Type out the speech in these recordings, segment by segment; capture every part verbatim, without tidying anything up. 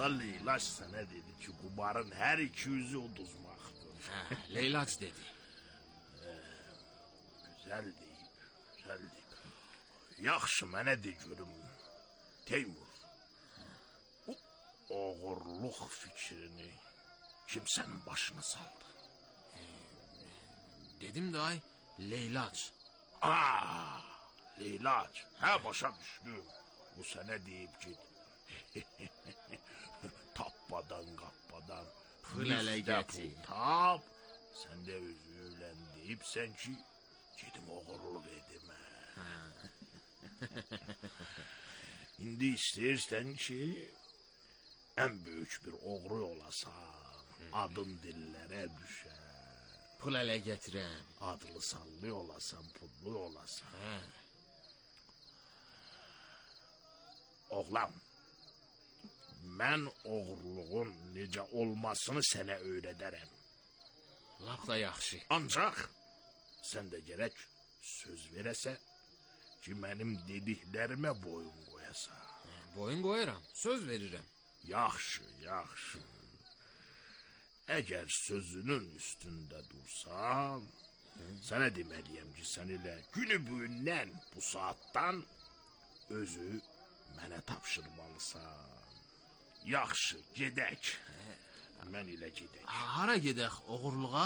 da Leylaç sənə dedi ki, qumarın hər iki yüzü uduzmaqdır. Hə, Leylaç dedi. Hə, gözəl deyib, gözəl deyib. Yaxşı, mənə de görüm, Teymur, bu oğurluq fikrini kim sənin başına saldı? E, dedim day, Leylaç. Aa, Leylaç, hə başa düşdüm. Bu sənə deyib ki, tappadan, qappadan, pul ələ gətir. Tap, sən də özü öylən deyibsən ki, gedim oğurluq edim. İndi istəyirsən ki, ən böyük bir oğru olasan, adın dillərə düşər. Pul ələ gətirəm. Adlı sallı olasan, pullu olasan. Hə. Oğlan, mən oğurluğun necə olmasını sənə öyrədərəm. Lap da yaxşı. Ancaq sən də gərək söz verəsə ki, mənim dediklərimə boyun qoyasan. Boyun qoyuram, söz verirəm. Yaxşı, yaxşı. Əgər sözünün üstündə dursan, sənə deməliyəm ki, sən elə günü bugündən, bu saatdan özü mənə tapşırmalısan. Yaxşı, gedək. Mən ilə gedək. Hara gedək, oğurluğa?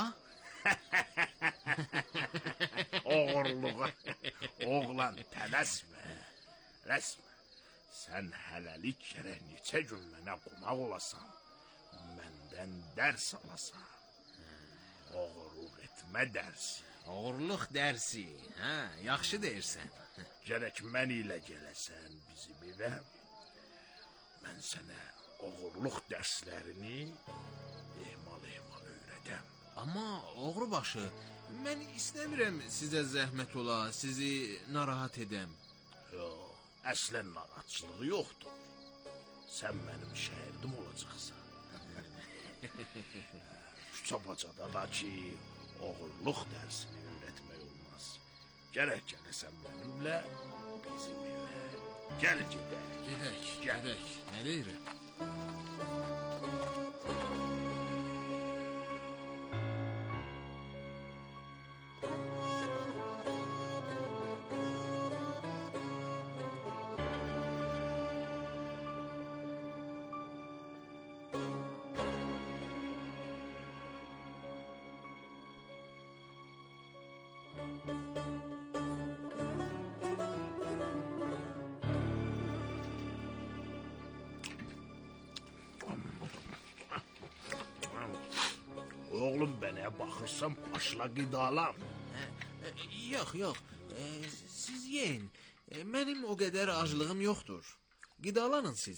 Oğurluğa. Oğlan, tələsmə. Rəsmə. Sən hələlik gərək neçə gün mənə qonaq olasan, məndən dərs alasan. Oğurluq etmə dərsi. Oğurluq dərsi, hə, yaxşı deyirsən. Gərək mən ilə gələsən bizim evə. Mən sənə oğurluq dərslərini ehmal-ehmal öyrədəm. Amma oğru başı, mən istəmirəm sizə zəhmət ola, sizi narahat edəm. Yox, əslən narahatçılığı yoxdur. Sən mənim şəhərdim olacaqsan. Küçə-bacada da ki, oğurluq dərsini öyrətmək olmaz. Gərək gələsən mənimlə bizim evə. Gəl gedək. Gedək, gedək. Nə deyirəm? Oğlum, bənə baxırsan, başla qidalan. Yox, yox, e, siz yeyin. E, mənim o qədər aclığım yoxdur. Qidalanın siz.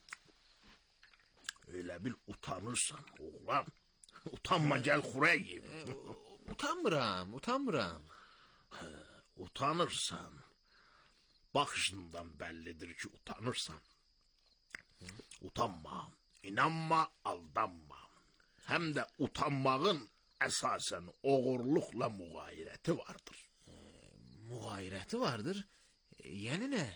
Elə bil utanırsan, oğlan. Utanma, gəl xurək yiyim. E, utanmıram, utanmıram. Hə, utanırsan. Baxışından bəllidir ki, utanırsan. Utanma, inanma, aldanma. Həm də utanmağın əsasən oğurluqla müğayirəti vardır. E, müğayirəti vardır? E, yəni nə?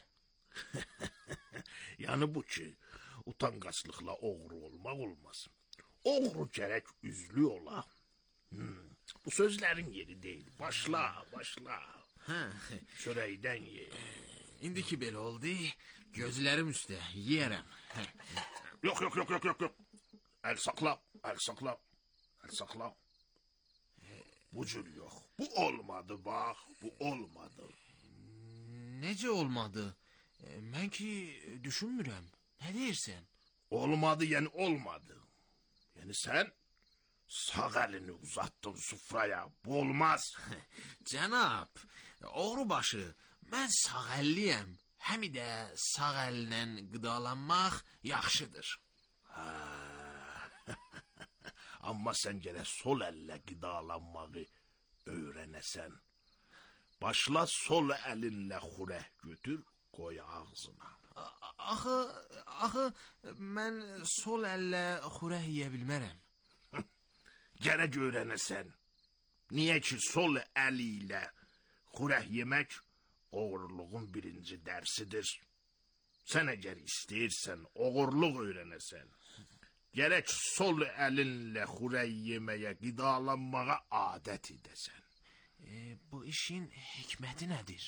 Yəni bu ki, utanqaçlıqla oğru olmaq olmaz. Oğru gərək üzlü ola. Hmm, bu sözlərin yeri deyil. Başla, başla. Hə, çörəkdən ye. İndi ki belə oldu, gözlərim üstə, yeyərəm. Yox, yox, yox, yox, yox. Əl saxla, əl saxla, əl saxla. Bu cür yox. Bu olmadı, bax, bu olmadı. Necə olmadı? Mən ki düşünmürəm. Nə deyirsən? Olmadı, yəni olmadı. Yəni sən sağ əlini uzattın sufraya. Bu olmaz. Cənab, oğru başı, mən sağ əlliyəm. Həm də sağ əllə qidalanmaq yaxşıdır. Hə. Amma sən gərək sol əllə qidalanmağı öyrənəsən. Başla sol əlinlə xurək götür, qoy ağzına. Axı, axı, mən sol əllə xurək yeyə bilmərəm. Gərək öyrənəsən. Niyə ki, sol əli ilə xurək yemək oğurluğun birinci dərsidir. Sən əgər istəyirsən, oğurluq öyrənəsən. Gerek sol elinle xurey yemeye, qidalanmağa adət edəsən. E, bu işin hikməti nədir?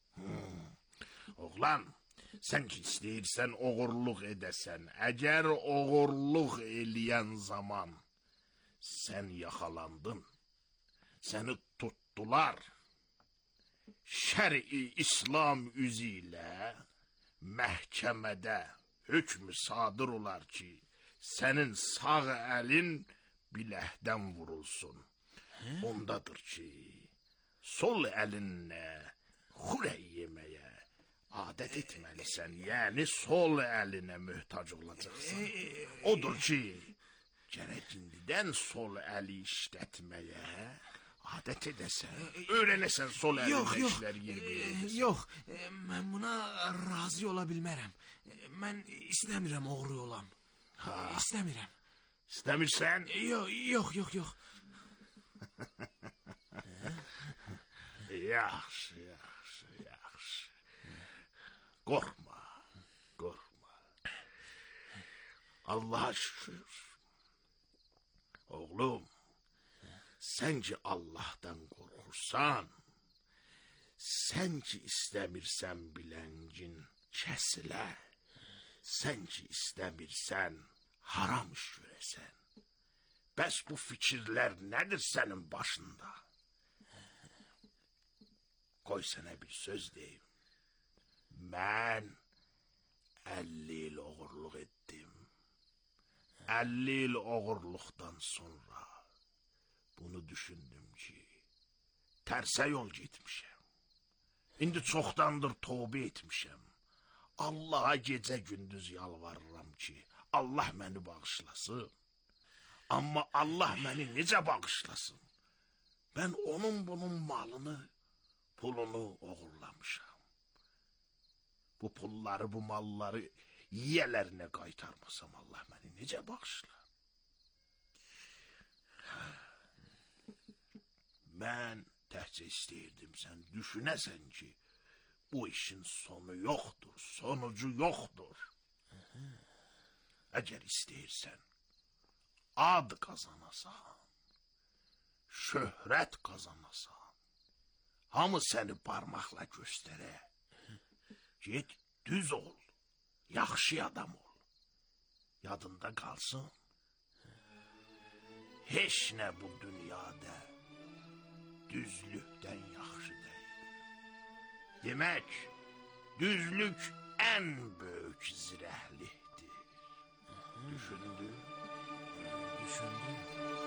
Oğlan, sən ki istəyirsən oğurluq edəsən, əgər oğurluq eləyən zaman sən yaxalandın, səni tutdular, şəri İslam üzü ilə məhkəmədə hökmü sadır olar ki, sənin sağ əlin biləkdən vurulsun. Ondadır ki, sol əlinlə xurey yeməyə adət etməlisən, yəni sol əlinə möhtac olacaqsan. Odur ki, gərək indidən sol əli işlətməyə adət edəsən, öyrənəsən sol əlinlə işləri yeriməyə edəsən. Yox, e, mən buna razı ola bilmərəm. E, mən istəmirəm oğru olam. Ha. İstəmirəm. İstəmirsən? Yox, yox, yox, yox. Yaxşı, yaxşı, yaxşı. Qorxma, qorxma. Allah'a şükür. Oğlum, sən ki Allah'tan qorxursan, sən ki istəmirsən biləngin kəsilə, sən ki istəmirsən haram iş görəsən. Bəs bu fikirlər nədir sənin başında? Qoy sənə bir söz deyim. Mən əlli il oğurluq etdim. əlli il oğurluqdan sonra bunu düşündüm ki, tərsə yol getmişəm. İndi çoxdandır tövbə etmişəm. Allah'a gecə gündüz yalvarıram ki, Allah məni bağışlasın. Amma Allah məni necə bağışlasın? Mən onun bunun malını, pulunu oğurlamışam. Bu pulları, bu malları yiyələrinə qaytarmasam Allah məni necə bağışlar? Mən təhcə istəyirdim sən düşünəsən ki, bu işin sonu yoxdur, sonucu yoxdur. Əgər istəyirsən, ad qazanasan, şöhrət qazanasan, hamı səni parmaqla göstərə. Get, düz ol, yaxşı adam ol. Yadında qalsın. Heç nə bu dünyada düzlükdən yaxşı deyil. Demək, düzlük ən böyük zirəhlikdir. Düşündün? Düşündüm.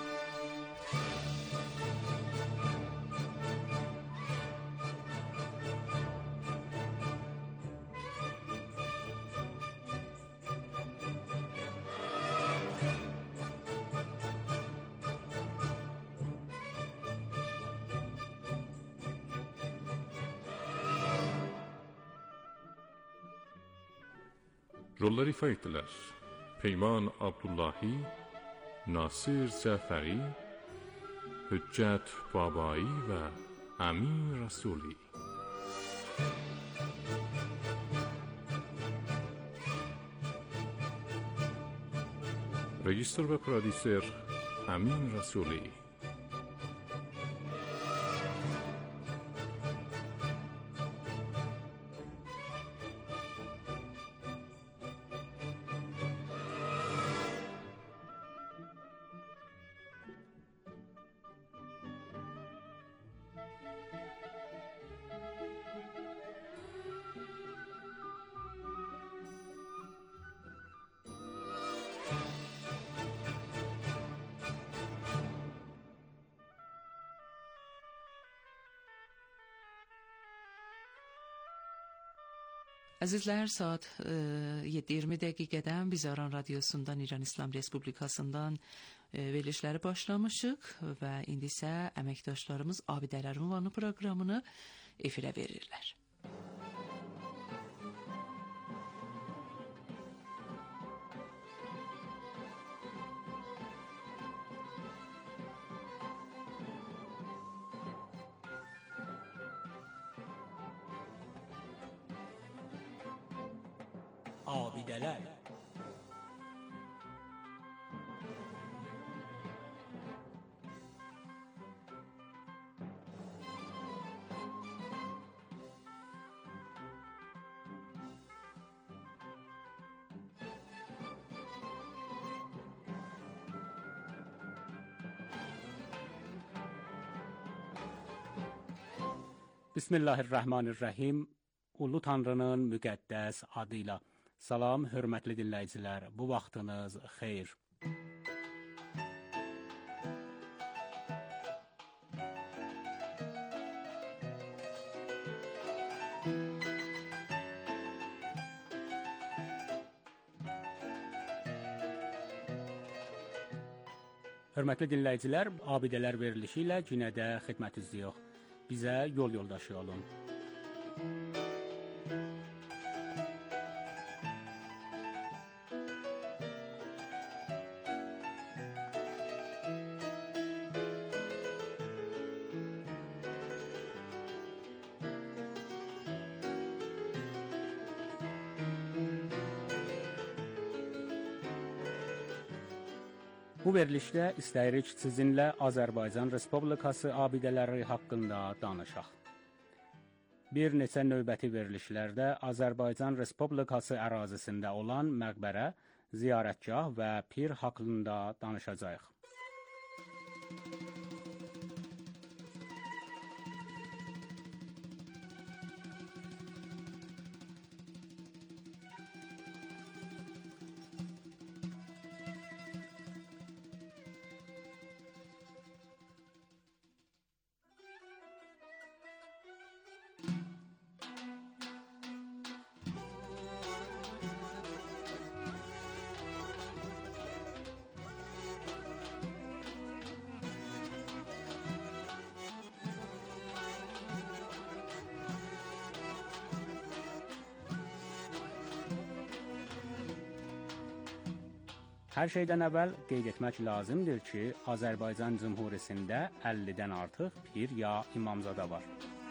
Rollar ifa etdilər. Peyman Abdullahi, Nasir Cəfəri, Hüccət Babai və Əmin Rəsuli. Rejissor və prodüser Əmin Rəsuli. Əzizlər, saat yeddi iyirmi dəqiqədən biz Aran Radiosundan, İran İslam Respublikasından verilişləri başlamışıq və indi isə əməkdaşlarımız Abidələr ünvanlı proqramını efirə verirlər. Abidələr. Bismillahirrahmanirrahim. Ulu Tanrının müqəddəs adıyla. Salam, hörmətli dinləyicilər. Bu vaxtınız xeyir. Hörmətli dinləyicilər, abidələr verilişi ilə yenə də xidmətinizdəyik. Bizə yol yoldaşı olun. Bu verilişdə istəyirik sizinlə Azərbaycan Respublikası abidələri haqqında danışaq. Bir neçə növbəti verilişlərdə Azərbaycan Respublikası ərazisində olan məqbərə, ziyarətgah və pir haqqında danışacağıq. Hər şeydən əvvəl qeyd etmək lazımdır ki, Azərbaycan Cümhuriyətində əllidən artıq pir ya imamzada var.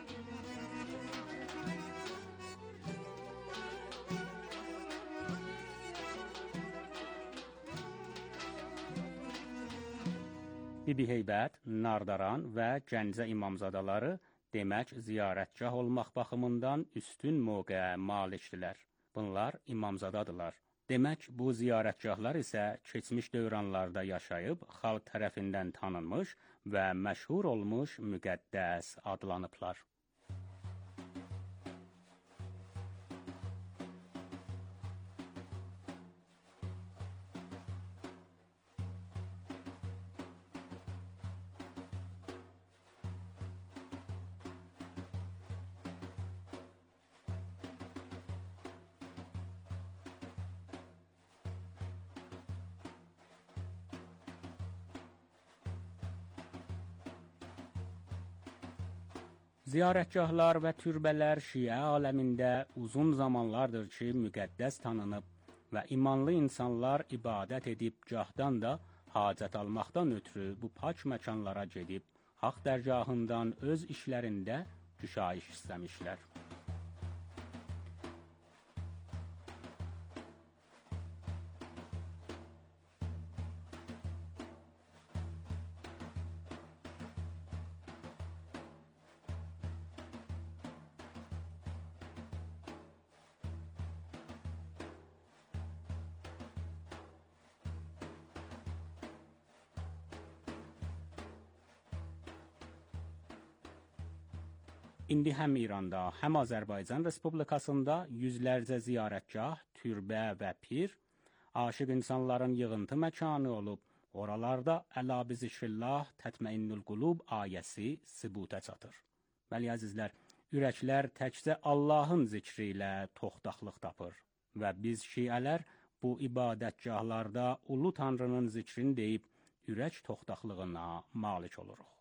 Bibi Heybət, Nardaran və Gəncə imamzadaları demək ziyarətgah olmaq baxımından üstün mövqeyə malikdirlər. Bunlar imamzadadılar. Demək, bu ziyarətgahlar isə keçmiş dövranlarda yaşayıb, xalq tərəfindən tanınmış və məşhur olmuş müqəddəs adlanıblar. Ziyarətgahlar və türbələr Şiə aləmində uzun zamanlardır ki, müqəddəs tanınıb və imanlı insanlar ibadət edib, gahdan da hacət almaqdan ötürü bu pak məkanlara gedib, haqq dərgahından öz işlərində düşayiş istəmişlər. İndi həm İranda, həm Azərbaycan Respublikasında yüzlərcə ziyarətgah, türbə və pir, aşiq insanların yığıntı məkanı olub, oralarda Əla bi zikrillah tətməinnül qulub ayəsi sübuta çatır. Bəli əzizlər, ürəklər təkcə Allahın zikri ilə toxtaqlıq tapır və biz şiələr bu ibadətgahlarda Ulu Tanrının zikrini deyib, ürək toxtaqlığına malik oluruq.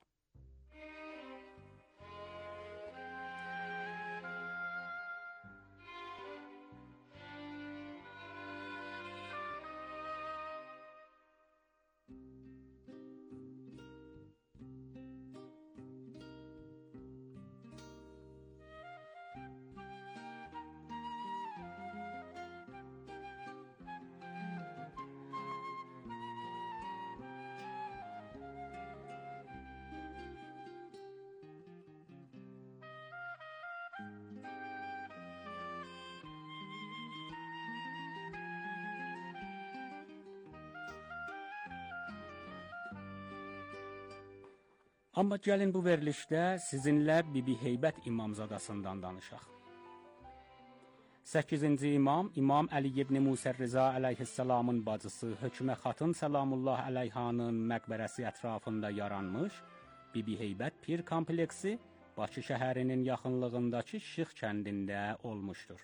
Amma gəlin bu verilişdə sizinlə Bibi Heybət İmamzadasından danışaq. səkkizinci imam, İmam Əli ibn Musa Rıza əleyhissalamın bacısı Hökmə xatın Səlamullah əleyhanın məqbərəsi ətrafında yaranmış Bibi Heybət Pir kompleksi Bakı şəhərinin yaxınlığındakı Şıx kəndində olmuşdur.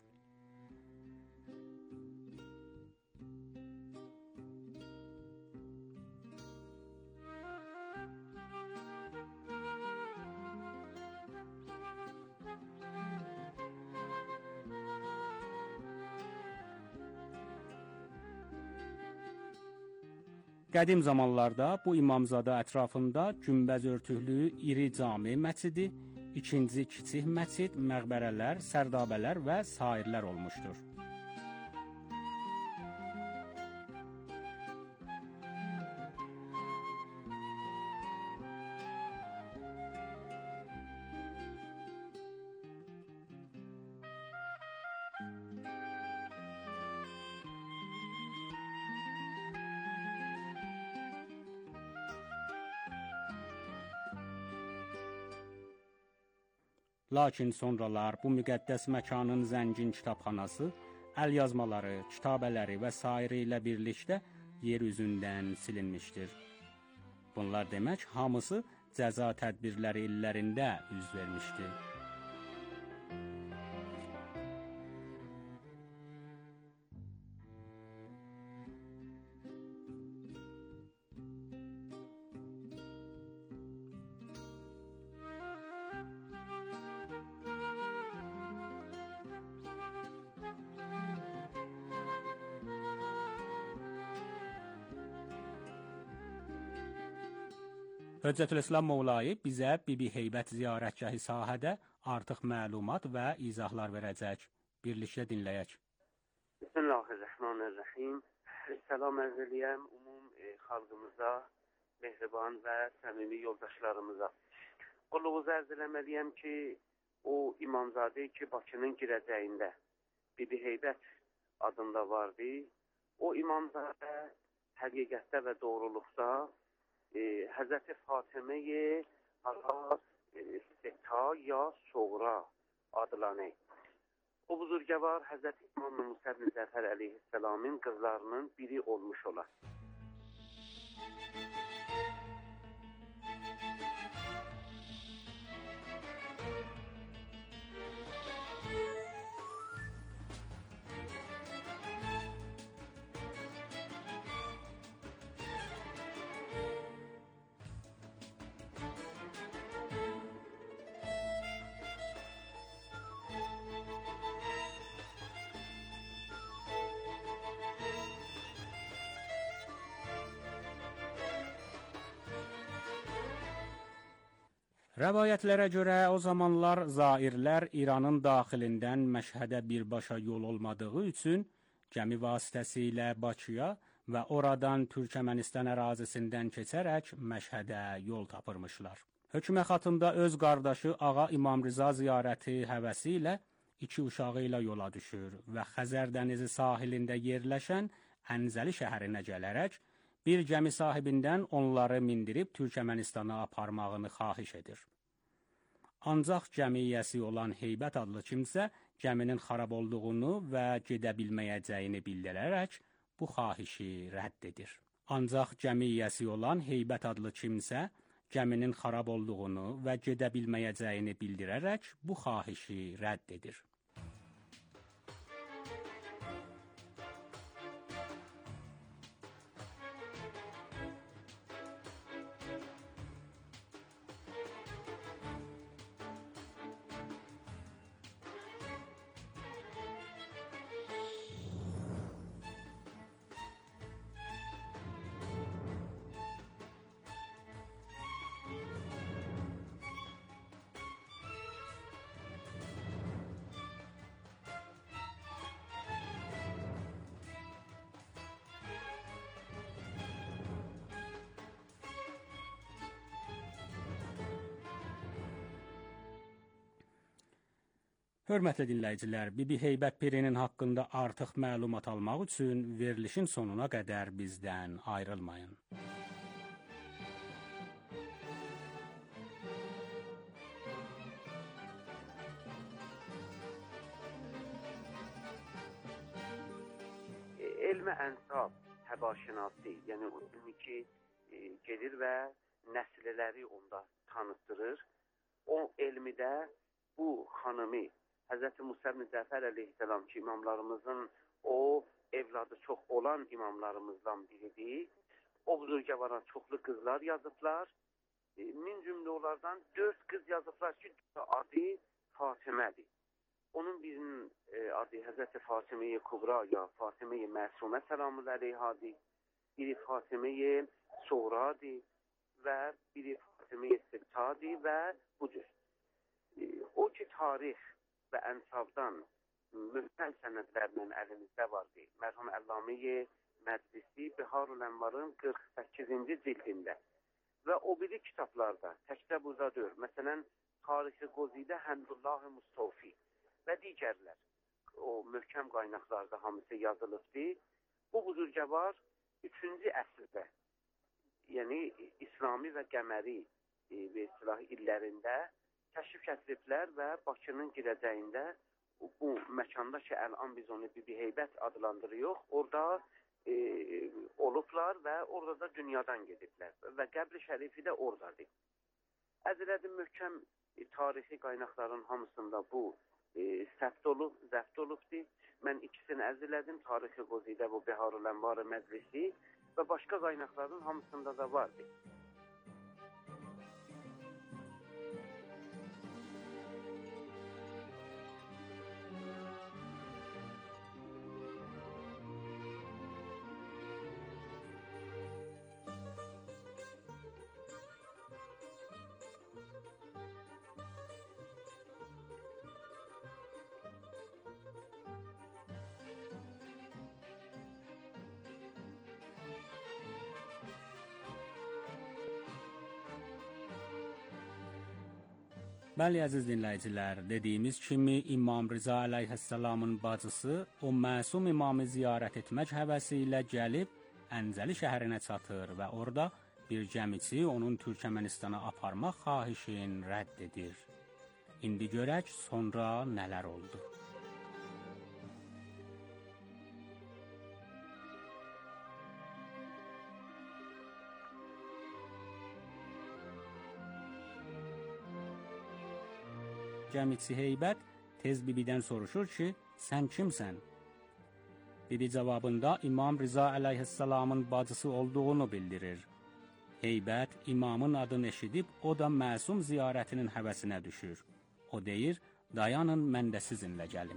Qədim zamanlarda bu imamzada ətrafında günbəz örtüklü iri cami məscidi, ikinci kiçik məscid, məqbərələr, sərdabələr və sairlər olmuşdur. Lakin sonralar bu müqəddəs məkanın zəngin kitabxanası, əlyazmaları, kitabələri və sairi ilə birlikdə yer üzündən silinmişdir. Bunlar demək, hamısı cəza tədbirləri illərində üz vermişdir. Höccətülislam Mövlayı bizə Bibi Heybət ziyarətgahı sahədə artıq məlumat və izahlar verəcək. Birlikdə dinləyək. Bismillahirrahmanirrahim. Salam ərz eləyəm ümum e, xalqımıza, mehriban və səmimi yoldaşlarımıza. Qulluğuzu ərz eləməliyəm ki, o imamzadə ki, Bakının girəcəyində Bibi Heybət adında vardı. O imamzadə həqiqətdə və doğruluqda E, Həzrəti Fatıməyə Aras e, Seta ya Soğra adlanır. O buzurgəvar Həzrəti İmam Musa ibn Cəfər əleyhissalamın qızlarının biri olmuş olar. Rəvayətlərə görə o zamanlar zairlər İranın daxilindən Məşhədə birbaşa yol olmadığı üçün gəmi vasitəsilə Bakıya və oradan Türkmənistan ərazisindən keçərək Məşhədə yol tapırmışlar. Hökmə xatında öz qardaşı Ağa İmam Rıza ziyarəti həvəsi ilə iki uşağı ilə yola düşür və Xəzər dənizi sahilində yerləşən Ənzəli şəhərinə gələrək bir gəmi sahibindən onları mindirib Türkmənistana aparmağını xahiş edir. Ancaq gəmiyyəsi olan Heybət adlı kimsə gəminin xarab olduğunu və gedə bilməyəcəyini bildirərək bu xahişi rədd edir. Ancaq gəmiyyəsi olan Heybət adlı kimsə gəminin xarab olduğunu və gedə bilməyəcəyini bildirərək bu xahişi rədd edir. Hörmətli dinləyicilər, Bibi Heybət Pirinin haqqında artıq məlumat almaq üçün verilişin sonuna qədər bizdən ayrılmayın. elmə ənsab həbaşinası, yəni o elmi ki e, gedir və nəsilləri onda tanıtdırır. O elmidə bu xanımı Həzrəti Musa ibn Cəfər əleyhissalam ki, imamlarımızın o evladı çox olan imamlarımızdan biridir. O buzurgavara çoxlu qızlar yazıblar. E, min cümlə onlardan dörd qız yazıblar ki, adı Fatimədir. Onun birinin e, adı Həzrəti Fatimə-i Kubra ya Fatimə-i Məsumə selamun əleyhadır. Biri Fatimə-i Soğradır və biri Fatimə-i Sibtadır və bu cür. E, o ki, tarix və ənsabdan mühtəl sənədlərlə əlimizdə vardı. Mərhum Əllamə-i Məclisi Biharul Ənvarın qırx səkkizinci cildində və o biri kitablarda təkcə burada deyil. Məsələn, Tarix-i Qozidə Həmdullah Mustafi və digərlər o möhkəm qaynaqlarda hamısı yazılıbdır. Bu buzurgəvar üçüncü əsrdə, yəni İslami və Qəməri e, və istilah illərində təşrif gətiriblər və Bakının girəcəyində bu məkanda ki, ələn biz onu Bibi Heybət adlandırıyoruz, orada e, olublar və orada da dünyadan gediblər və qəbri şərifi də oradadır. Əzələdim möhkəm e, tarixi qaynaqların hamısında bu e, səbt olub, zəbt olubdur. Mən ikisini əzələdim, Tarix-i Qozidə bu Biharul Ənvar Məclisi və başqa qaynaqların hamısında da vardır. Bəli, əziz dinləyicilər, dediyimiz kimi İmam Rıza əleyhissalamın bacısı o məsum imamı ziyarət etmək həvəsi ilə gəlib Əncəli şəhərinə çatır və orada bir gəmiçi onun Türkmenistana aparmaq xahişin rədd edir. İndi görək sonra nələr oldu. Gəmiçi Heybət tez bibidən soruşur ki, sən kimsən? Bibi cavabında İmam Rıza əleyhissalamın bacısı olduğunu bildirir. Heybət imamın adını eşidib, o da məsum ziyarətinin həvəsinə düşür. O deyir, dayanın mən də sizinlə gəlim.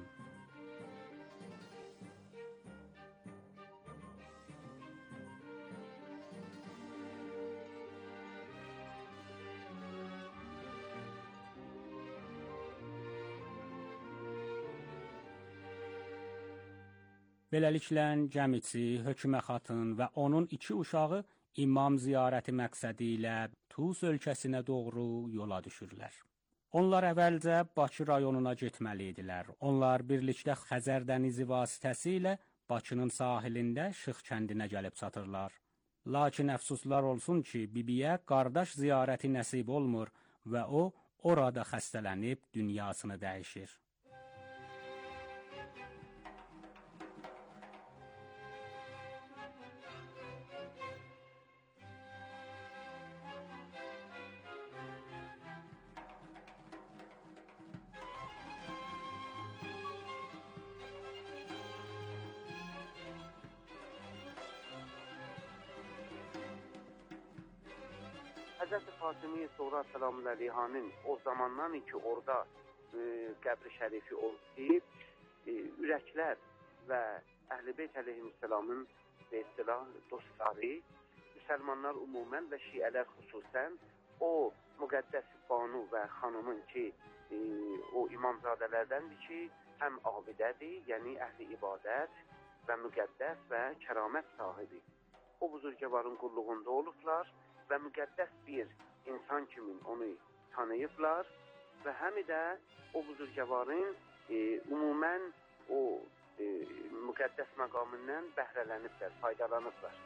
Beləliklə, gəmiçi, hökmə xatın və onun iki uşağı imam ziyarəti məqsədi ilə Tus ölkəsinə doğru yola düşürlər. Onlar əvvəlcə Bakı rayonuna getməli idilər. Onlar birlikdə Xəzər dənizi vasitəsilə Bakının sahilində Şıx kəndinə gəlib çatırlar. Lakin əfsuslar olsun ki, bibiyə qardaş ziyarəti nəsib olmur və o, orada xəstələnib dünyasını dəyişir. Həzrəti Fatimə-i Soğra selamun əleyhanın o zamandan ki, orada e, qəbri şərifi oldu, e, ürəklər və Əhl-i Beyt əleyhissalamın və istilah dostları, müsəlmanlar umumən və şiələr xüsusən o müqəddəs banu və xanımın ki, e, o imamzadələrdəndir ki, həm abidədir, yəni əhli ibadət və müqəddəs və kəramət sahibi. O buzurgəvarın qulluğunda olublar və müqəddəs bir insan kimi onu tanıyıblar və həm də o buzurgəvarın e, umumən o e, müqəddəs məqamından bəhrələniblər, faydalanıblar.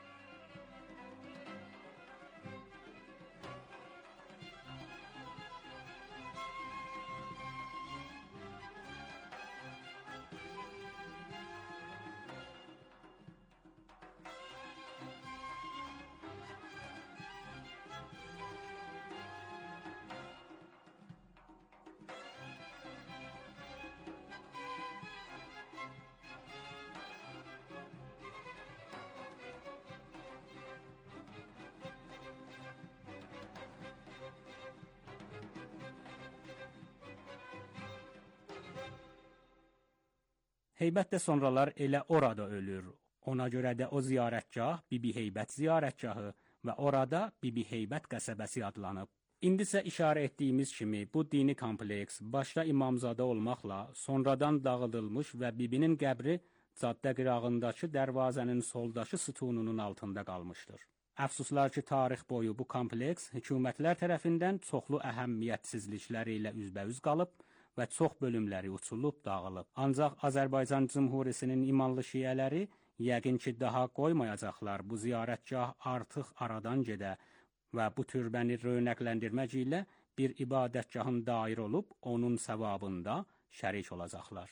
Heybət də sonralar elə orada ölür. Ona görə də o ziyarətgah Bibi Heybət ziyarətgahı və orada Bibi Heybət qəsəbəsi adlanıb. İndi isə işarə etdiyimiz kimi bu dini kompleks başda İmamzadə olmaqla sonradan dağıdılmış və Bibinin qəbri caddə qırağındakı dərvazənin soldakı sütununun altında qalmışdır. Əfsuslar ki, tarix boyu bu kompleks hökumətlər tərəfindən çoxlu əhəmiyyətsizlikləri ilə üzbəüz qalıb və çox bölümləri uçulub dağılıb. Ancaq Azərbaycan Cümhuriyəsinin imanlı şiələri yəqin ki, daha qoymayacaqlar bu ziyarətgah artıq aradan gedə və bu türbəni rönəqləndirmək ilə bir ibadətgahın dair olub, onun savabında şərik olacaqlar.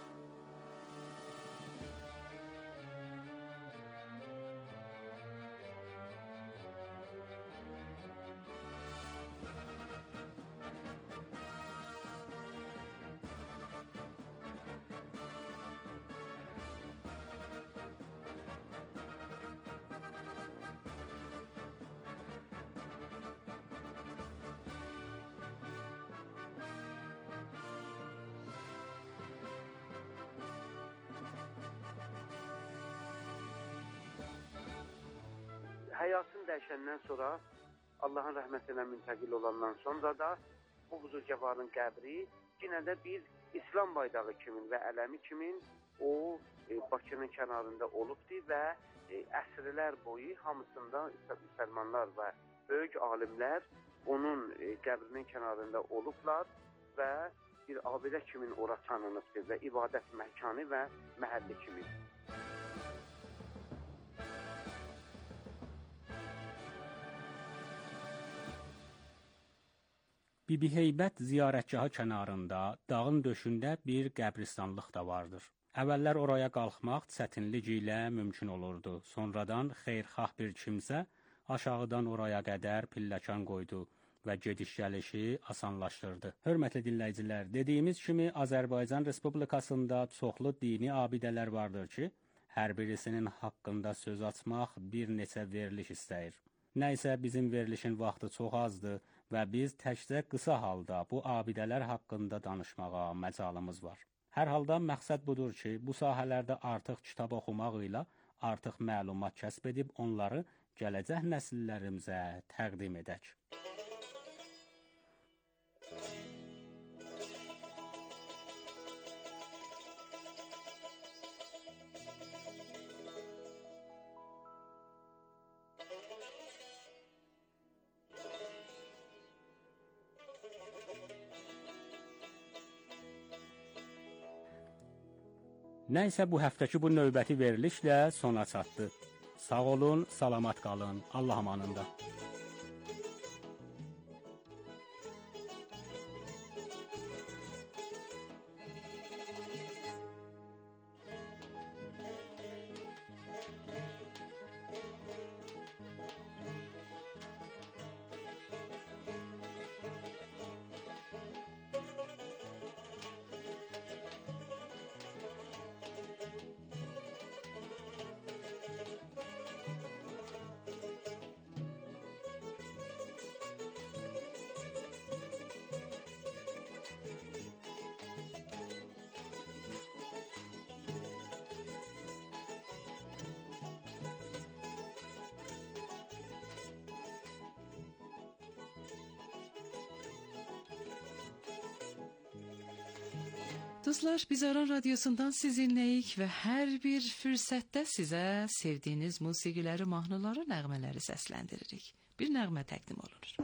Həyatın dəyişəndən sonra, Allahın rəhmətinə müntəqil olandan sonra da bu buzurgəvarın qəbri yenə də bir İslam bayrağı kimin və ələmi kimin o e, Bakının kənarında olubdur və e, əsrlər boyu hamısında müsəlmanlar və böyük alimlər onun e, qəbrinin kənarında olublar və bir abidə kimin ora tanınıbdır və ibadət məkanı və məhəlli kimin. Bibi Heybət ziyarətgahı kənarında dağın döşündə bir qəbristanlıq da vardır. Əvvəllər oraya qalxmaq çətinlik ilə mümkün olurdu. Sonradan xeyirxah bir kimsə aşağıdan oraya qədər pilləkan qoydu və gediş-gəlişi asanlaşdırdı. Hörmətli dinləyicilər, dediyimiz kimi Azərbaycan Respublikasında çoxlu dini abidələr vardır ki, hər birisinin haqqında söz açmaq bir neçə veriliş istəyir. Nəysə bizim verilişin vaxtı çox azdır və biz təkcə qısa halda bu abidələr haqqında danışmağa məcalımız var. Hər halda məqsəd budur ki, bu sahələrdə artıq kitab oxumaq ilə artıq məlumat kəsb edib onları gələcək nəsillərimizə təqdim edək. Nəysə bu həftəki bu növbəti verilişlə sona çatdı. Sağ olun, salamat qalın, Allah amanında. Dostlar, biz Aran Radyosu'ndan sizinləyik və hər bir fürsətdə sizə sevdiyiniz musiqiləri, mahnıları, nəğmələri səsləndiririk. Bir nəğmə təqdim olunur.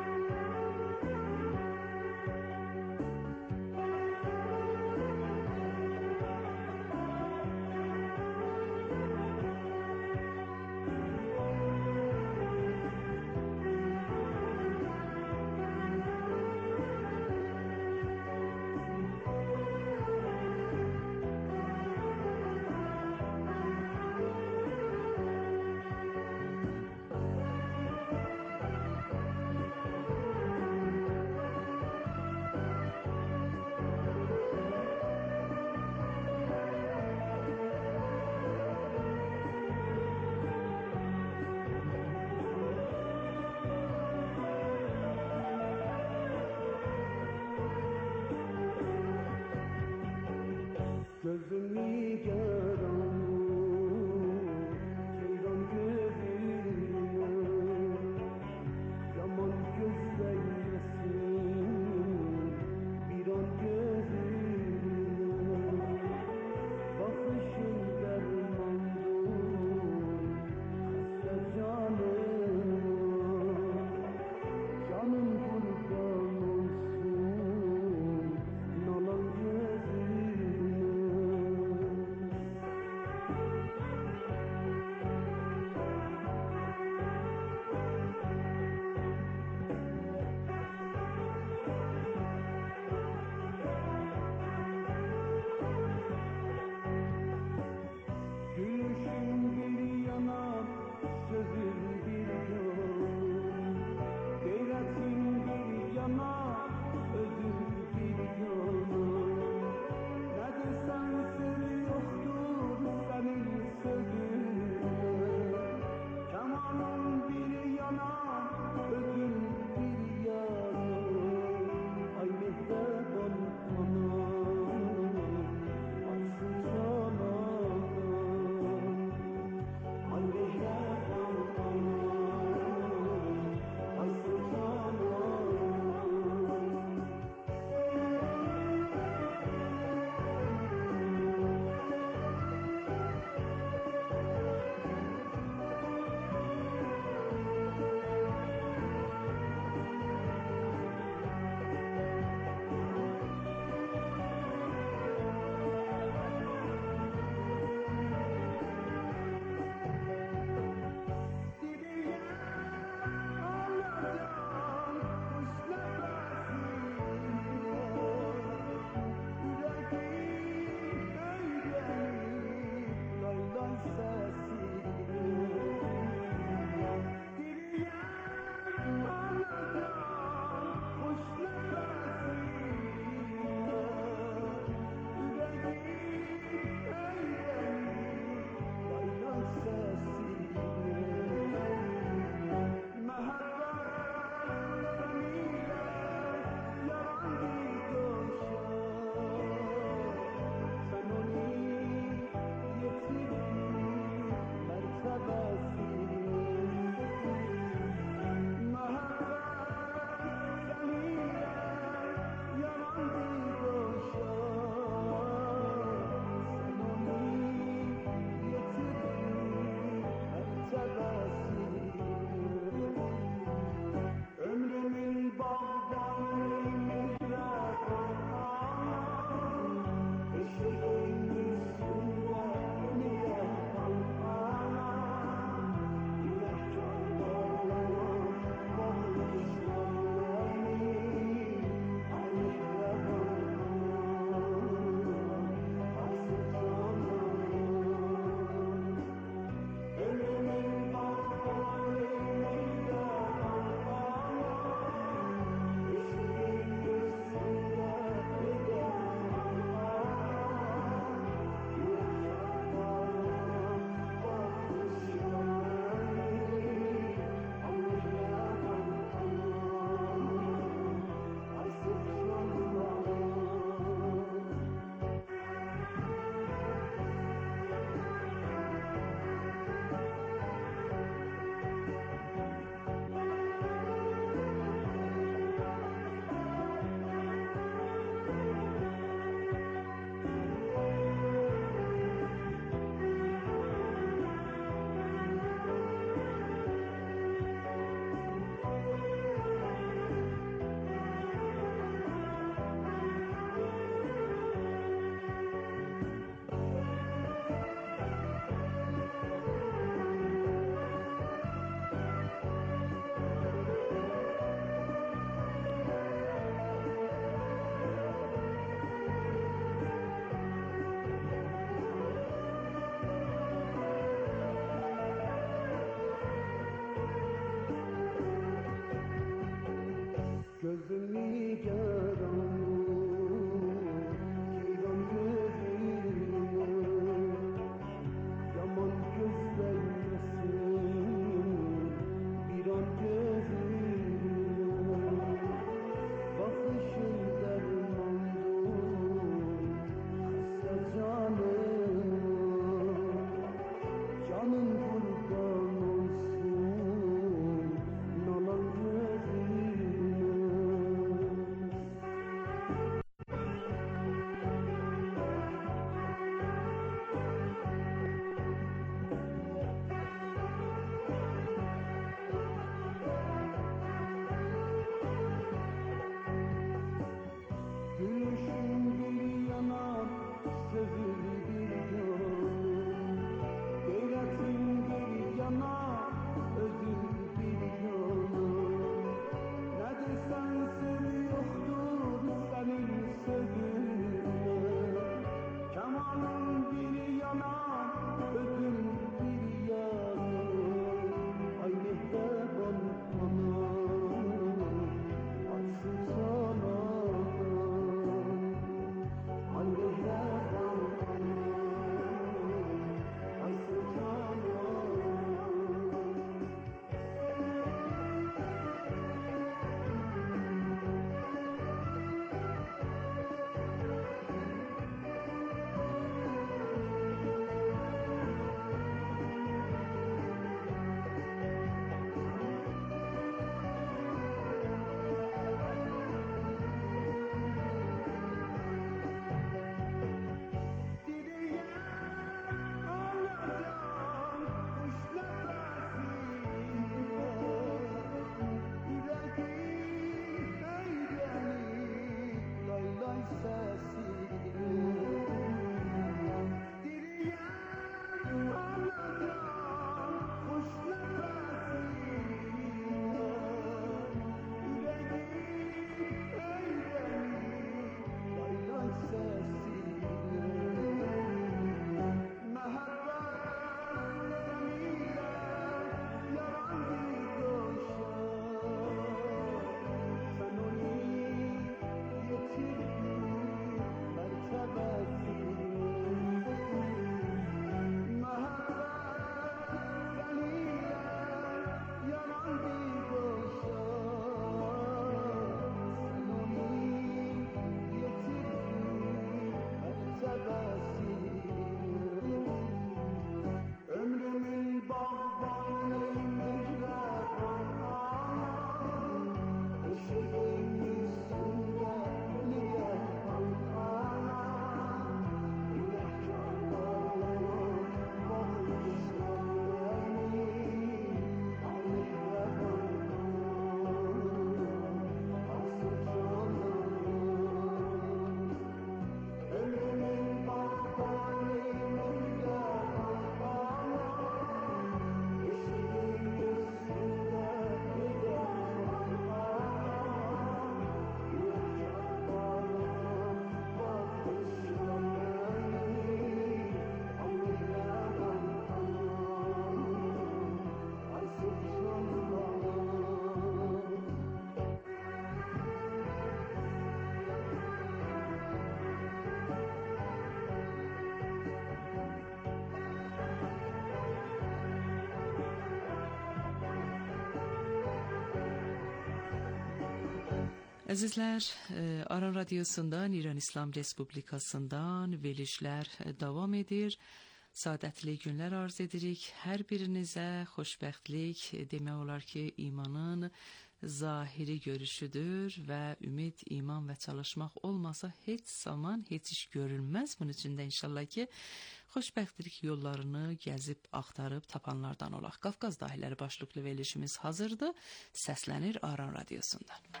Əzizlər, Aran Radiosundan, İran İslam Respublikasından verilişlər davam edir. Saadətli günlər arz edirik. Hər birinizə xoşbəxtlik, demək olar ki, imanın zahiri görüşüdür və ümid, iman və çalışmaq olmasa heç zaman heç iş görülməz. Bunun üçün də inşallah ki, xoşbəxtlik yollarını gəzib, axtarıb tapanlardan olaq. Qafqaz dahiləri başlıqlı verilişimiz hazırdır. Səslənir Aran Radiosundan.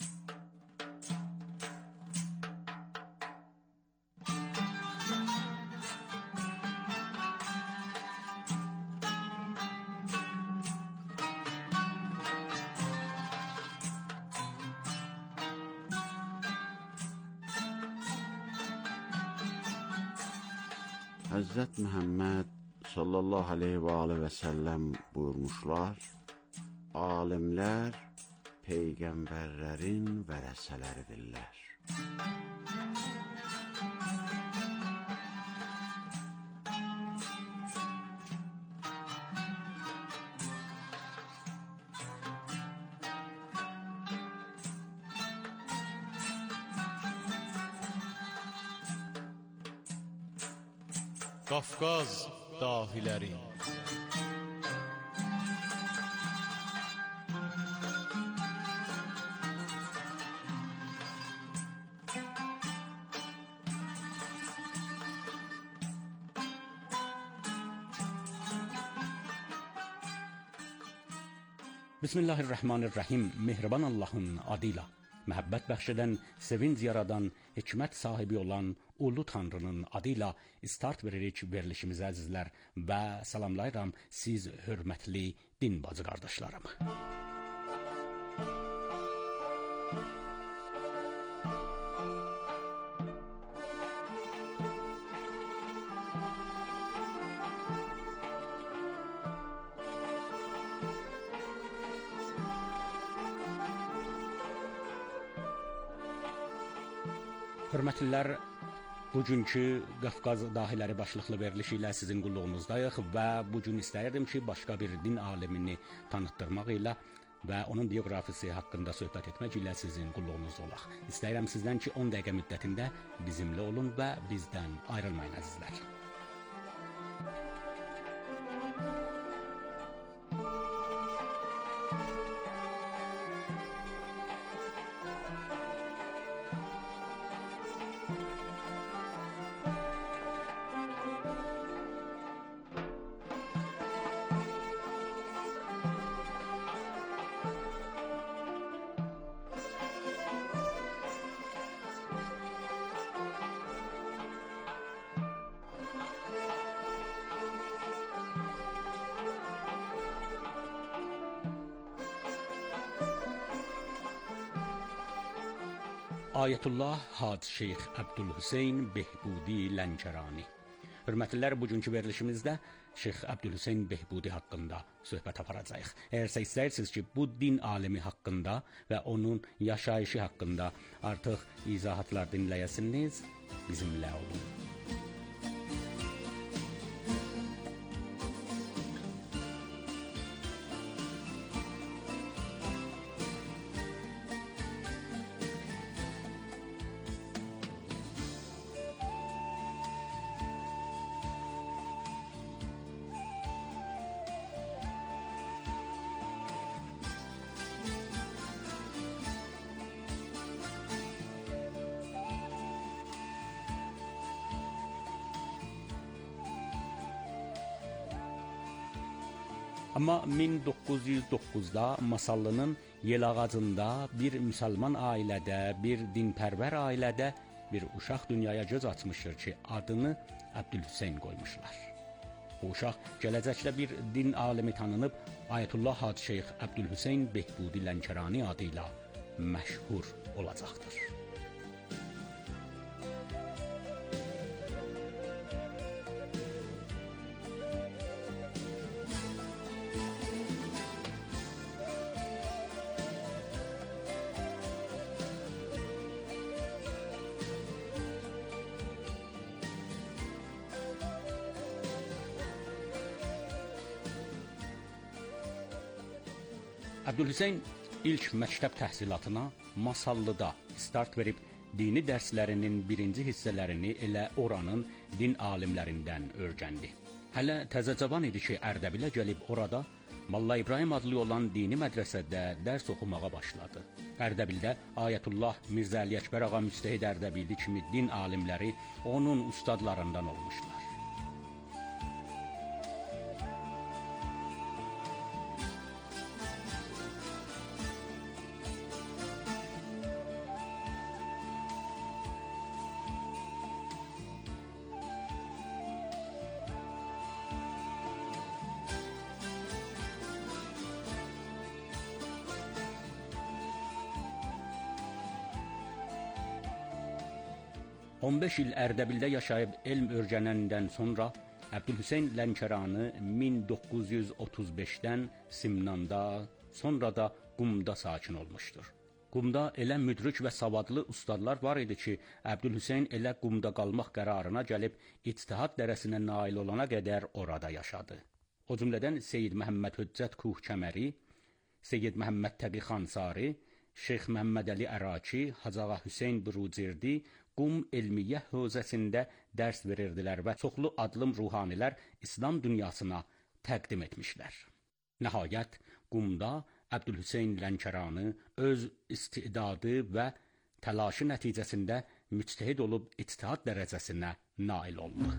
Həzrət Məhəmməd sallallahu aleyhi və aleyhi və səlləm buyurmuşlar, alimlər peyğəmbərlərin vərəsələridirlər. Qafqaz dahiləri. Bismillahirrahmanirrahim. Mehriban Allahın adıyla, məhəbbət bəxş edən, sevinc yaradan, hikmət sahibi olan Ulu Tanrının adıyla start veririk verilişimizə əzizlər və salamlayıram siz hörmətli din bacı qardaşlarım. Hörmətlilər, bugünkü Qafqaz dahiləri başlıqlı verilişi ilə sizin qulluğunuzdayıq və bugün istəyirdim ki, başqa bir din alimini tanıtdırmaq ilə və onun biografisi haqqında söhbət etmək ilə sizin qulluğunuzda olaq. İstəyirəm sizdən ki, on dəqiqə müddətində bizimlə olun və bizdən ayrılmayın əzizlər. Ayətullah Hacı Şeyx Əbdülhüseyn Behbudi Lənkərani. Hörmətlilər, bugünkü verilişimizdə Şeyx Əbdülhüseyn Behbudi haqqında söhbət aparacağıq. Əgərsə istəyirsiniz ki, bu din alimi haqqında və onun yaşayışı haqqında artıq izahatlar dinləyəsiniz, bizimlə olun. Amma min doqquz yüz doqquzda Masallının yel ağacında bir müsəlman ailədə, bir dinpərvər ailədə bir uşaq dünyaya göz açmışdır ki, adını Əbdülhüseyn qoymuşlar. Bu uşaq gələcəkdə bir din alimi tanınıb, Ayətullah Hacı Şeyx Əbdülhüseyn Behbudi Lənkərani adıyla məşhur olacaqdır. Əbdülhüseyn ilk məktəb təhsilatına Masallıda start verib dini dərslərinin birinci hissələrini elə oranın din alimlərindən öyrəndi. Hələ təzə cavan idi ki, Ərdəbilə gəlib orada Molla İbrahim adlı olan dini mədrəsədə dərs oxumağa başladı. Ərdəbildə Ayətullah Mirzə Əli Əkbər ağa Müctəhid Ərdəbili kimi din alimləri onun ustadlarından olmuşlar. on beş il Ərdəbildə yaşayıb elm öyrənəndən sonra Əbdülhüseyn Lənkəranı min doqquz yüz otuz beşdən Simnanda, sonra da Qumda sakin olmuşdur. Qumda elə müdrik və savadlı ustadlar var idi ki, Əbdülhüseyn elə Qumda qalmaq qərarına gəlib İctihad dərəsinə nail olana qədər orada yaşadı. O cümlədən Seyyid Məhəmməd Hüccət Kuh Kəməri, Seyyid Məhəmməd Təqi Xansari, Şeyx Məhəmməd Əli Əraki, Hacı Hüseyn Burucirdi Qum Elmiyyə hövzəsində dərs verirdilər və çoxlu adlım ruhanilər İslam dünyasına təqdim etmişlər. Nəhayət, Qumda Əbdülhüseyn Lənkəranı öz istidadı və təlaşı nəticəsində müctəhid olub ictihad dərəcəsinə nail oldu.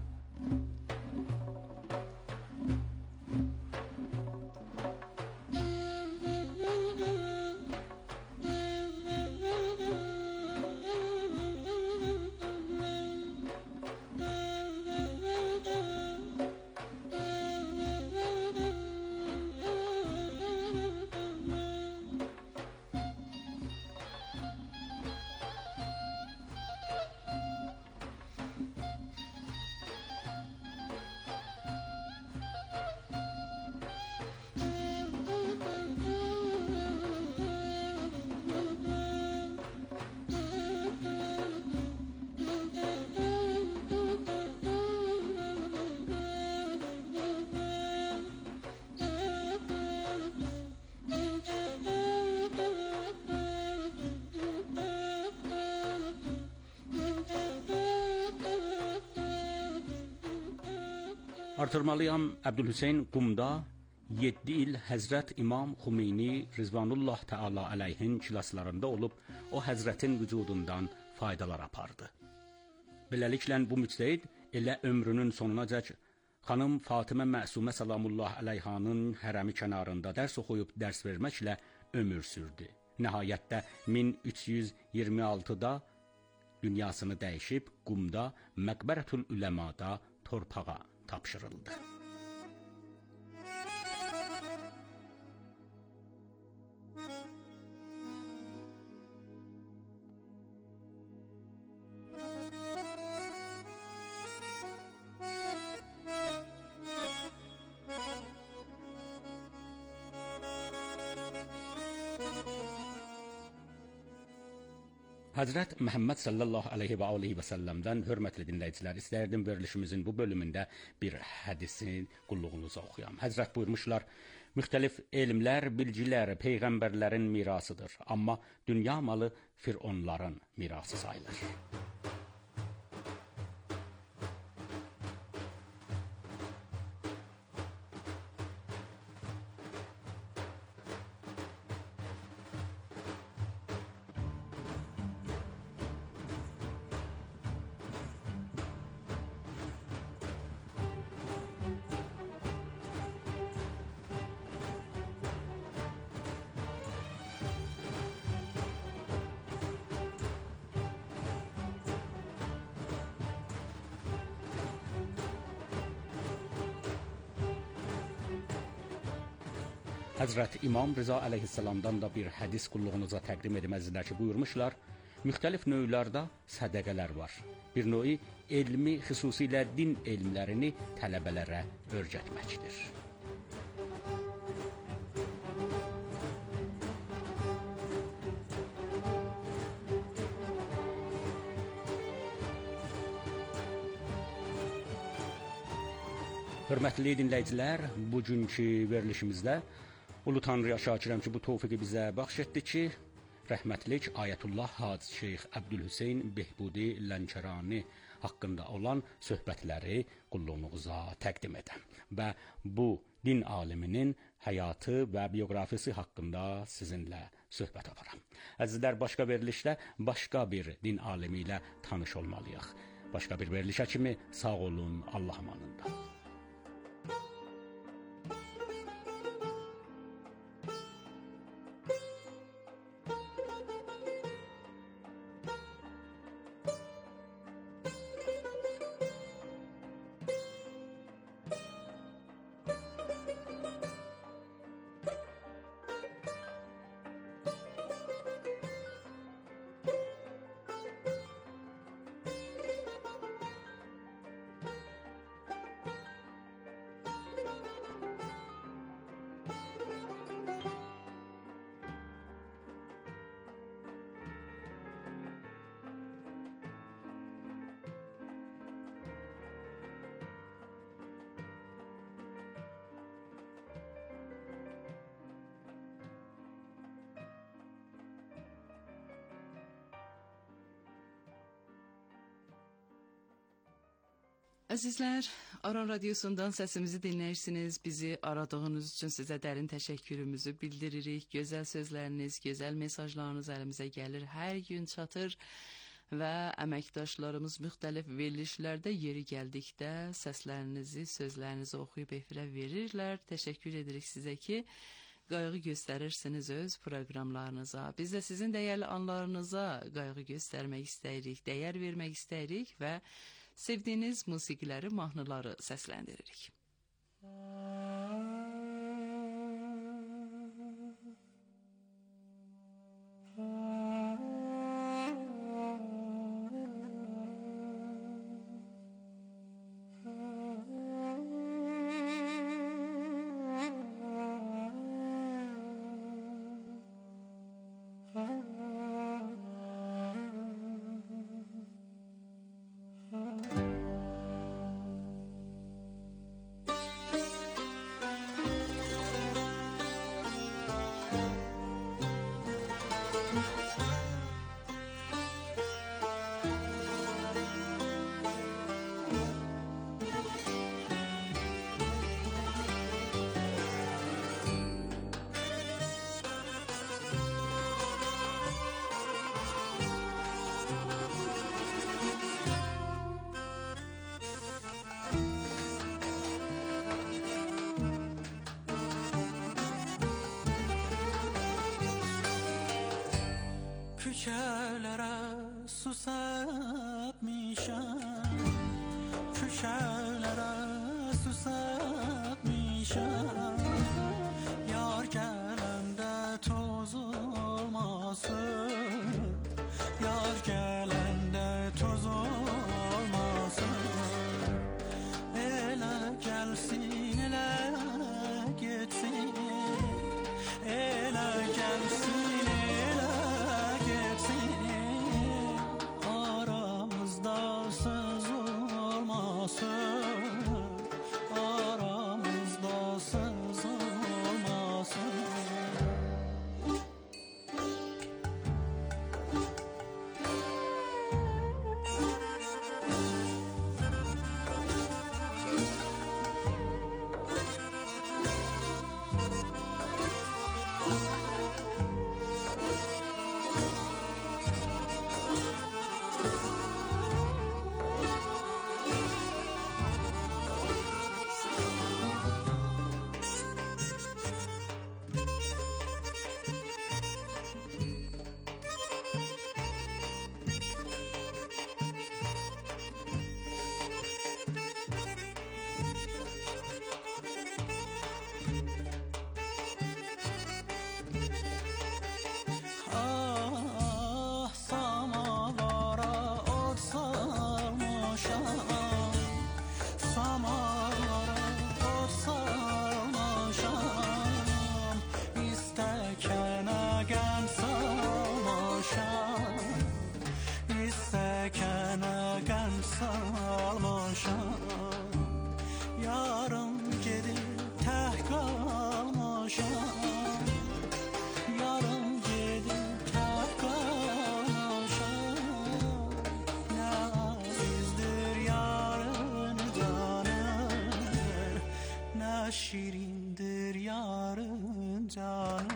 Artırmalıyam, Əbdülhüseyn Qumda yeddi il Həzrət İmam Xumeyni Rizvanullah Teala əleyhin kilaslarında olub, o Həzrətin vücudundan faydalar apardı. Beləliklə bu müctəhid elə ömrünün sonunacaq xanım Fatimə Məsumə Salamullah əleyhanın hərəmi kənarında dərs oxuyub dərs verməklə ömür sürdü. Nəhayətdə min üç yüz iyirmi altıda dünyasını dəyişib Qumda Məqbərətül Üləmada torpağa tapşırıldı. Həzrət Məhəmməd sallallahu aleyhi və aleyhi və səlləmdən hörmətli dinləyicilər, istərdim verilişimizin bu bölümündə bir hədisin qulluğunuza oxuyam. Həzrət buyurmuşlar, müxtəlif elmlər, bilgilər peyğəmbərlərin mirasıdır, amma dünya malı fironların mirası sayılır. Həzrət İmam Rıza əleyhissalamdan da bir hədis qulluğunuza təqdim edim əzizlər ki, buyurmuşlar, müxtəlif növlərdə sədəqələr var. Bir növi elmi, xüsusilə din elmlərini tələbələrə öyrətməkdir. Hörmətli dinləyicilər, bugünkü verilişimizdə Ulu Tanrıya şakirəm ki, bu tövfiqi bizə bəxş etdi ki, rəhmətlik Ayətullah Hacı Şeyx Əbdülhüseyn Behbudi Lənkərani haqqında olan söhbətləri qulluğunuza təqdim edəm və bu din aliminin həyatı və bioqrafisi haqqında sizinlə söhbət aparam. Əzizlər, başqa verilişdə başqa bir din alimi ilə tanış olmalıyıq. Başqa bir verilişə kimi sağ olun, Allah amanında. Əzizlər, Aran Radiosundan səsimizi dinləyirsiniz. Bizi aradığınız üçün sizə dərin təşəkkürümüzü bildiririk. Gözəl sözləriniz, gözəl mesajlarınız əlimizə gəlir, hər gün çatır və əməkdaşlarımız müxtəlif verilişlərdə yeri gəldikdə səslərinizi, sözlərinizi oxuyub efirə verirlər. Təşəkkür edirik sizə ki, qayğı göstərirsiniz öz proqramlarınıza. Biz də sizin dəyərli anlarınıza qayğı göstərmək istəyirik, dəyər vermək istəyirik və sevdiyiniz musiqiləri, mahnıları səsləndiririk. şirindir yarın canım.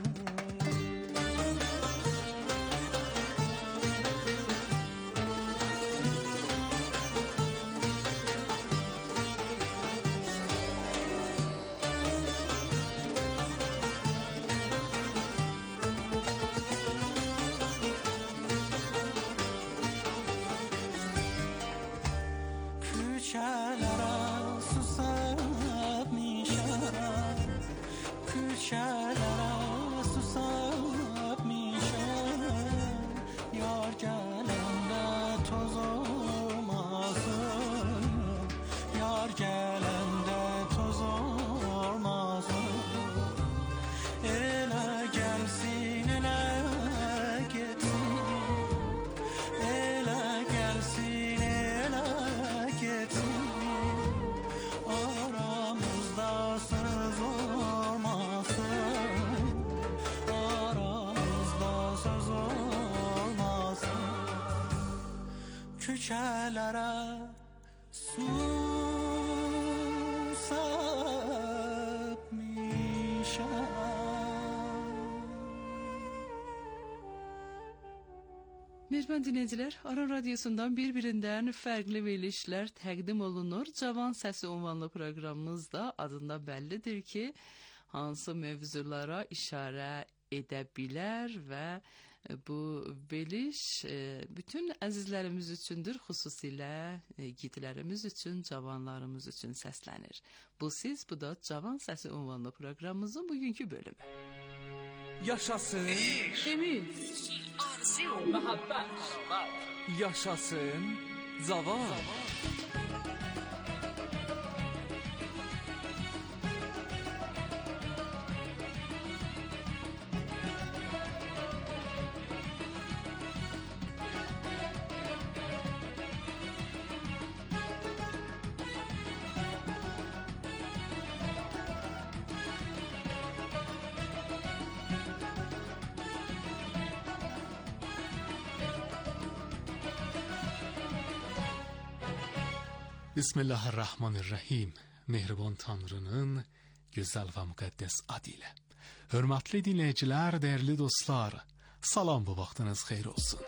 Küçelere susapmışam. Mehriban dinləyicilər, Aran Radiosundan bir-birindən fərqli verilişlər təqdim olunur. Cavan Səsi ünvanlı proqramımızda adında bəllidir ki, hansı mövzulara işarə edə bilər və bu veriliş bütün əzizlərimiz üçündür, xüsusilə yiğitlərimiz üçün, cavanlarımız üçün səslənir. Bu siz, bu da Cavan Səsi ünvanlı proqramımızın bugünkü bölümü. Yaşasın Ümid, arzu, məhəbbət. Yaşasın Cavan. Bismillahirrahmanirrahim. Mehriban Tanrının gözəl və müqəddəs adı ilə. Hörmətli dinləyicilər, dəyərli dostlar, salam, bu vaxtınız xeyir olsun.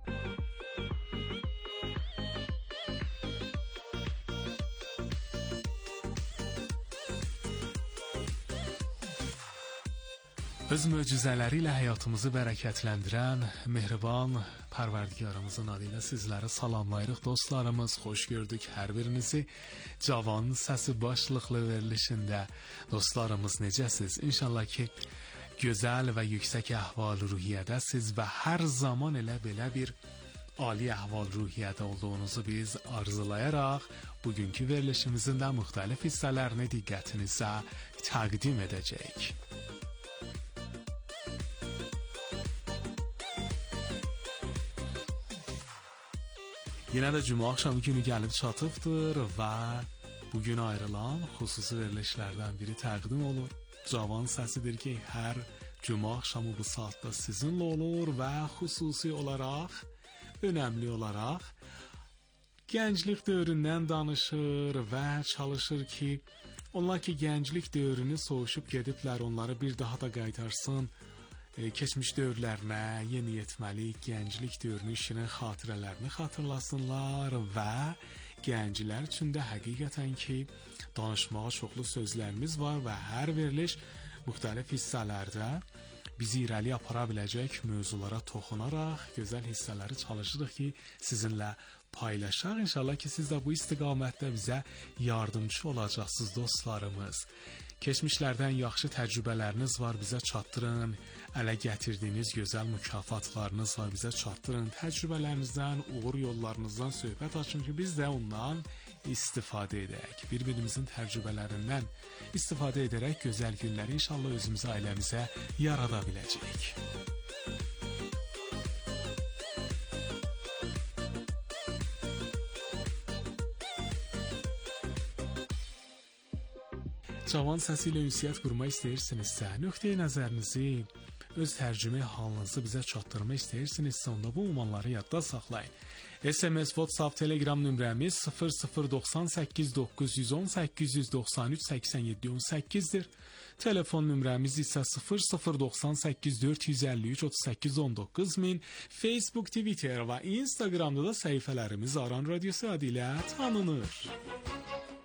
Öz möcüzələri ilə həyatımızı bərəkətləndirən mehriban Pərverdigarımızın adı ilə sizləri salamlayırıq dostlarımız. Xoş gördük hər birinizi. Cavan Səsi başlıqlı verilişində dostlarımız necəsiz? İnşallah ki gözəl və yüksək əhval-ruhiyyədəsiz və hər zaman elə belə bir ali əhval-ruhiyyədə olduğunuzu biz arzulayaraq bugünkü verilişimizin də müxtəlif hissələrini diqqətinizə təqdim edəcəyik. Yine de cuma akşamı günü gelip çatıbdır və bugün ayrılan xüsusi verilişlərdən biri təqdim olur. Cavan Səsidir ki, hər cuma akşamı bu saatda sizinle olur və xüsusi olaraq, önəmli olaraq gənclik dövründən danışır və çalışır ki, onlar ki gənclik dövrünü soğuşub gediblər, onları bir daha da qaytarsın. Keçmiş dövrlərinə, yeniyetməlik, gənclik dövrünün şirin xatirələrini xatırlasınlar və gənclər üçün də həqiqətən ki, danışmağa çoxlu sözlərimiz var və hər veriliş müxtəlif hissələrdə bizi irəli apara biləcək mövzulara toxunaraq gözəl hissələri çalışırıq ki, sizinlə paylaşaq. İnşallah ki, siz də bu istiqamətdə bizə yardımcı olacaqsınız dostlarımız. Keçmişlərdən yaxşı təcrübələriniz var, bizə çatdırın. Ələ gətirdiyiniz gözəl mükafatlarınız var, bizə çatdırın. Təcrübələrinizdən, uğur yollarınızdan söhbət açın ki, biz də ondan istifadə edək. Bir-birimizin təcrübələrindən istifadə edərək gözəl günləri inşallah özümüzə, ailəmizə yarada biləcəyik. Cavan Səsi ilə ünsiyyət qurmaq istəyirsinizsə, nöqteyi nəzərinizi öz tərcümə halınızı bizə çatdırmaq istəyirsinizsə, onda bu ünvanları yadda saxlayın. S M S, WhatsApp, Telegram nömrəmiz sıfır sıfır doxsan səkkiz doqquz yüz on səkkiz yüz doxsan üç səksən yeddi on səkkizdir. Telefon nömrəmiz isə sıfır sıfır doxsan səkkiz dörd yüz əlli üç otuz səkkiz on doqquz min. Facebook, Twitter və Instagramda da səhifələrimiz Aran Radiosu adı ilə tanınır.